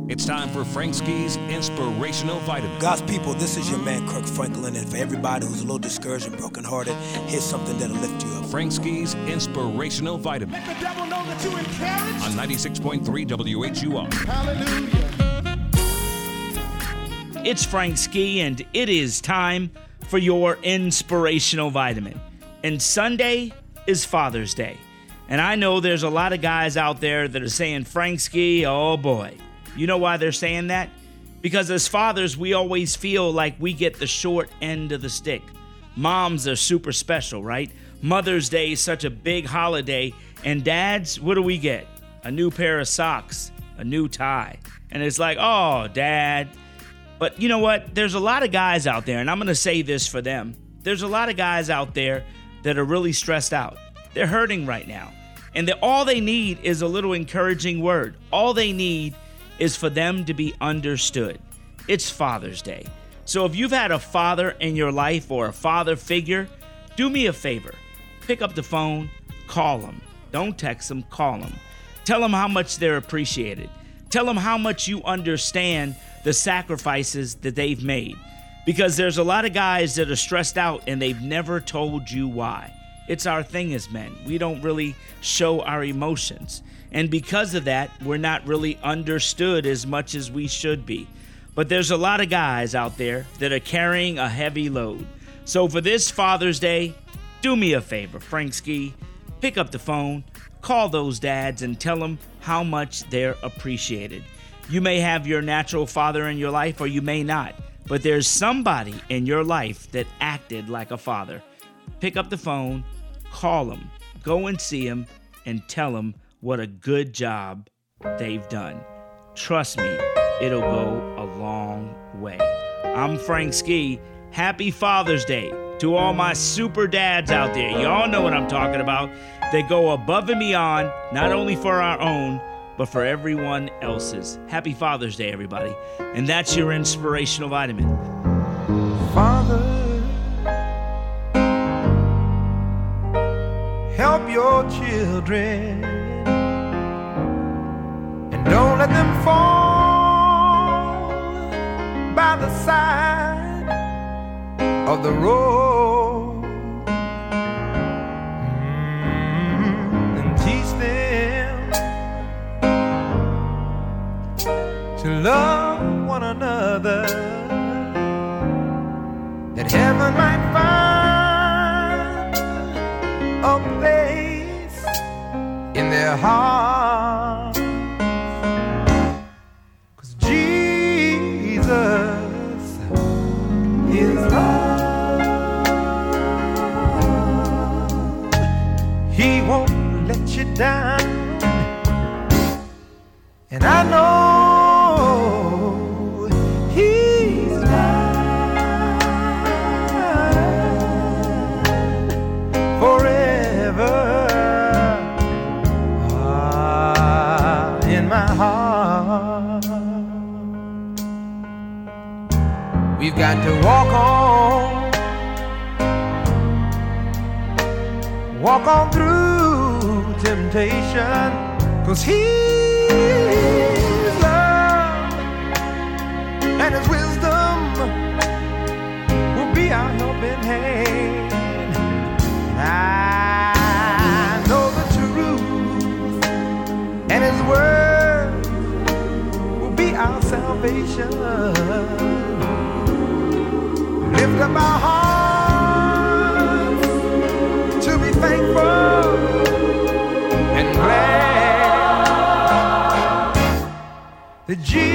It's time for Frank Ski's Inspirational Vitamin. God's people, this is your man Kirk Franklin, and for everybody who's a little discouraged and brokenhearted, here's something that'll lift you up. Frank Ski's Inspirational Vitamin. Let the devil know that you're encouraged. On 96.3 WHUR. Hallelujah. It's Frank Ski, and it is time for your Inspirational Vitamin. And Sunday is Father's Day. And I know there's a lot of guys out there that are saying, Frank Ski, oh boy. You know why they're saying that? Because as fathers, we always feel like we get the short end of the stick. Moms are super special, right? Mother's Day is such a big holiday. And dads, what do we get? A new pair of socks, a new tie. And it's like, oh, Dad. But you know what? There's a lot of guys out there, and I'm going to say this for them. There's a lot of guys out there that are really stressed out. They're hurting right now. And all they need is a little encouraging word. All they need is for them to be understood. It's Father's Day. So if you've had a father in your life or a father figure, do me a favor. Pick up the phone, call them. Don't text them, call them. Tell them how much they're appreciated. Tell them how much you understand the sacrifices that they've made. Because there's a lot of guys that are stressed out and they've never told you why. It's our thing as men. We don't really show our emotions. And because of that, we're not really understood as much as we should be. But there's a lot of guys out there that are carrying a heavy load. So for this Father's Day, do me a favor, Frank Ski. Pick up the phone, call those dads, and tell them how much they're appreciated. You may have your natural father in your life, or you may not. But there's somebody in your life that acted like a father. Pick up the phone, call them, go and see them, and tell them what a good job they've done. Trust me, it'll go a long way. I'm Frank Ski. Happy Father's Day to all my super dads out there. Y'all know what I'm talking about. They go above and beyond, not only for our own, but for everyone else's. Happy Father's Day, everybody. And that's your Inspirational Vitamin. Father, help your children, and don't let them fall by the side of the road. And teach them to love one another, that heaven might find a place in their hearts. 'Cause Jesus is love. He won't let you down, and I know He's mine forever. In my heart, we've got to walk on through temptation, 'cause His love and His wisdom will be our helping hand. And I know the truth, and His word will be our salvation. Lift up our hearts to be thankful and glad that Jesus